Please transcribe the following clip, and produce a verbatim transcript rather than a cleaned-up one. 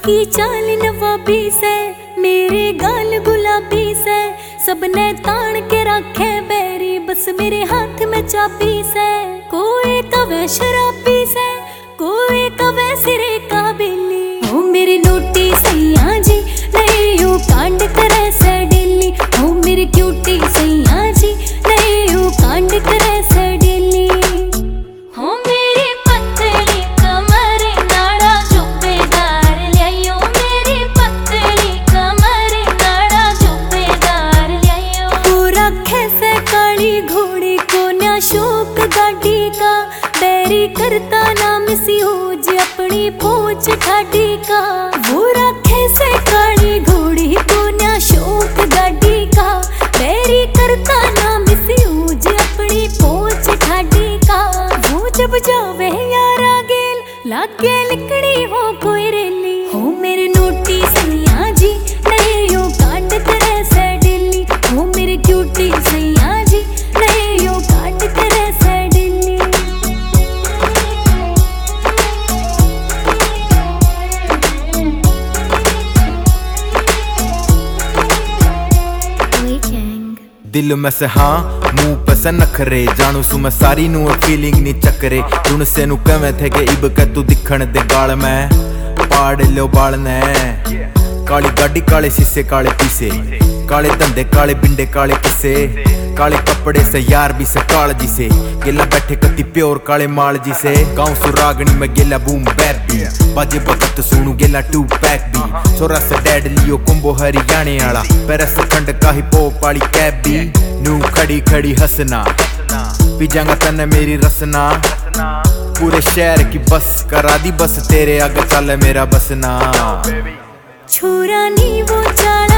उसकी चाल नवाबी से, मेरे गाल गुलाबी से, सबने तान के रखे बैरी, बस मेरे हाथ में चाबी से। कोई कवे शराबी से, कोई कवे सिरे का बिल्ली, ओ मेरे नोटी सैया जी नहीं यूं कांड करे से डेली, ओ मेरी क्यूटी सैया जी नहीं यूं कांड करे से डेली। हो मेरी पतली कमर नाड़ा जुब्बेदार लियायो, मेरी पतली कमर नाड़ा जुब्बेदार लियायो। वो रखे से काली घोड़ी को ना शौक गाड़ी का, बैरी करता ना मिसयूज अपनी पूछ ठाडी का। वो रखे से काली घोड़ी को ना शौक गाड़ी का, बैरी करता ना मिसयूज अपनी पूछ ठाडी का। वो जब जावे यारा गेल लागे लिकड़ी हो कोई रेली, हो मेरे नोटी सैया जी नहीं यूं कांड करे से डेली, हो मेरी क्यूटी सैया जी नहीं यूं कांड करे से डेली। दिल में से हाँ मुंह पे से नखरे, जानू सु मैं सारी नू फीलिंग नी चकरे। तुण से नु कवे थे के इब के तू दिखण दे गाल में पाड़ लो बाल ने। काली गाड़ी काले शीशे काले पीसे, काले धंधे काले बिंडे काले किसे, काले कपड़े से यार भी से काल जी से, गेला बैठे कति प्योर काले माल जी से। गाँव सुरागनी में गेला बूम बैर भी, बाजे बगत सुनू गेला टू पैक भी। छोरा से डैड लियो कुंभो हरियाणे आला, पैरस खंड का ही पोप वाली कैब भी। नू खड़ी खड़ी हंसना पिजांगा तने मेरी रसना, पूरे शहर की बस करा दी बस तेरे आगे चल मेरा बसना। छोरा नी वो चाला